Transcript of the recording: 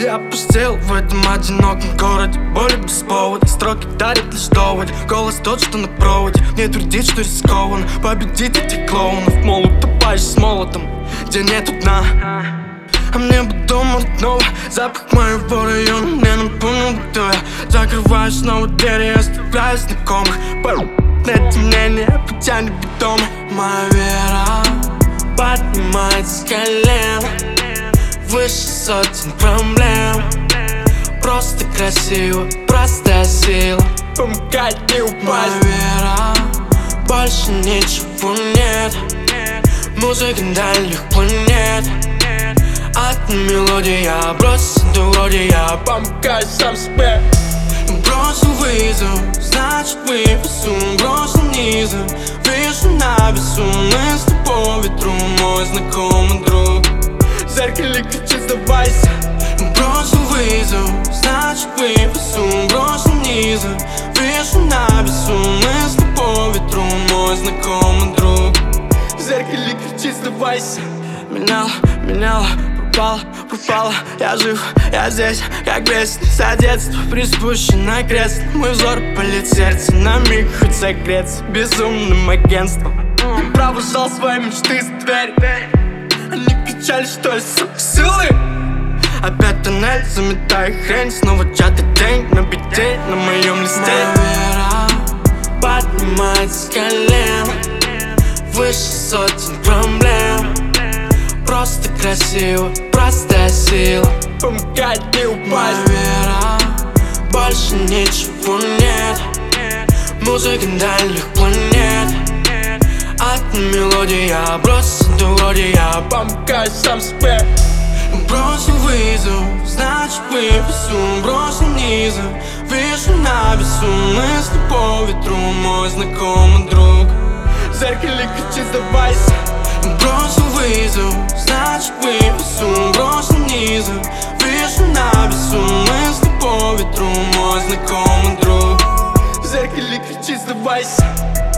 опустел в этом одиноком городе. Боли без повода, строки дарят лишь доводы. Голос тот, что на проводе, мне твердит, что рискованно победить этих клоунов. Мол, утопаешь с молотом, где нету дна. А мне бы дома родного, запах моего района мне напомнил, кто я. Закрываю снова двери, оставляю знакомых. Это мнение потянет бетоны. Моя вера поднимается с колен, выше сотен проблем. Просто красиво, простая сила помогает не упасть. Моя вера, больше ничего нет. Музыка дальних планет. Одна мелодия, бросил до вроде я помогаю сам себе. Бросил вызов, значит выпису. Бросил низом, вижу на весу. Мы с тобой ветру, мой знакомый друг. В зеркале кричит сдавайся. Бросил вызов, значит выпису. Бросил низом, вижу на весу. Мы с тобой ветру, мой знакомый друг. В зеркале кричит сдавайся. Меняла, пропала, я жив, я здесь, как бесен. За детство приспущенное кресло. Мой взор палит сердце, на миг хоть согреться. Безумным агентством я провожал свои мечты за дверь. Они кричали, что ли, сука, силы. Опять тоннель, заметаю хрень. Снова чатый день на бите, на моем листе. Моя вера поднимается с колен, выше сотен проблем. Просто красиво, простая сила помогает не упасть. Моя вера, больше ничего нет. Музыка дальних планет. Одна мелодия, бросил до вроде я помогаю сам себе. Бросил вызов, значит выпису. Бросил низом, вижу на весу. Мы с тобой ветру, мой знакомый друг. В зеркале кричит сдавайся. Бросил вызов, значит выпису. Бросил низом, вижу на весу. Мы с тобой ветру, мой знакомый друг. В зеркале кричит сдавайся.